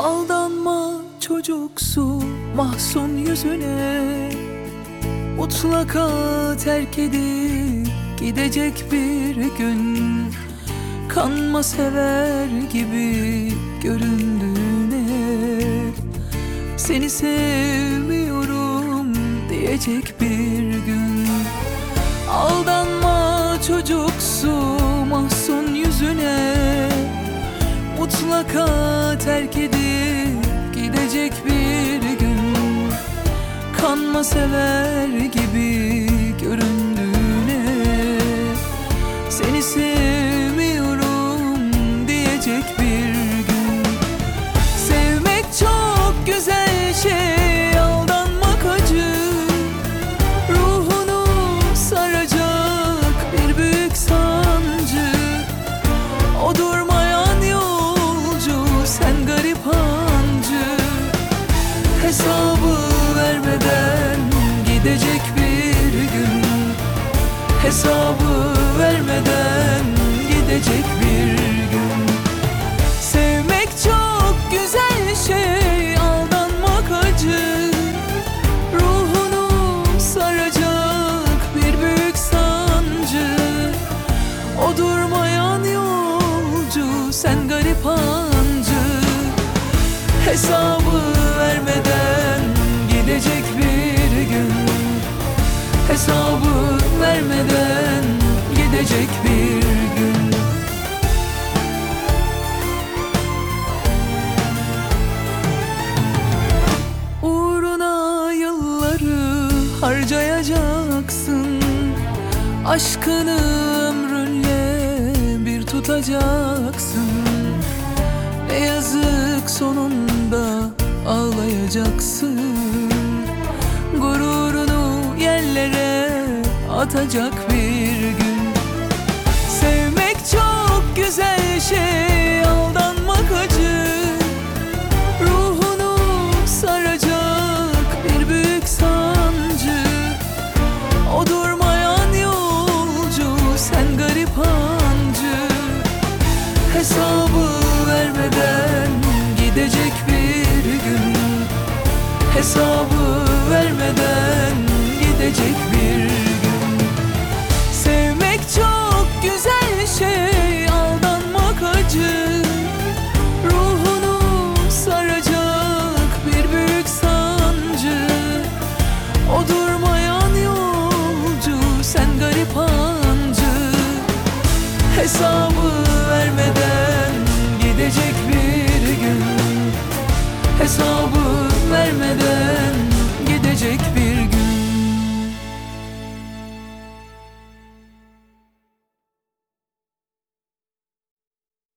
Aldanma çocuksu mahzun yüzüne, mutlaka terk edip gidecek bir gün. Kanma sever gibi göründüğüne, seni sevmiyorum diyecek bir gün. Aldanma çocuksu mahzun yüzüne, mutlaka terk edip gidecek bir gün. Kanma sever gibi göründüğüne, seni sevmiyorum diyecek bir gün. Sevmek çok güzel şey, aldanmak acı. Ruhunu saracak bir büyük sancı. O durmayan yolcu, sen garip hancı. Hesabı vermeden gidecek bir gün. Hesabı vermeden gidecek bir gün. Sevmek çok güzel şey, aldanmak acı. Ruhunu saracak bir büyük sancı. O durmayan yolcu, sen garip hancı. Hesabı vermeden gidecek bir gün. Hesabı vermeden gidecek bir gün. Uğruna yılları harcayacaksın. Aşkını ömrünle bir tutacaksın. Ne yazık sonunda ağlayacaksın. Gururunu yerlere atacak bir gün. Sevmek çok güzel şey, aldanmak acı. Ruhunu saracak bir büyük sancı. O durmayan yolcu, sen garip hancı. Hesabı vermeden gidecek bir gün. Hesabı vermeden gidecek bir gün. Sevmek çok güzel şey, aldanmak acı. Ruhunu saracak bir büyük sancı. O durmayan yolcu, sen garip hancı. Hesabı vermeden gidecek bir gün. Hesabı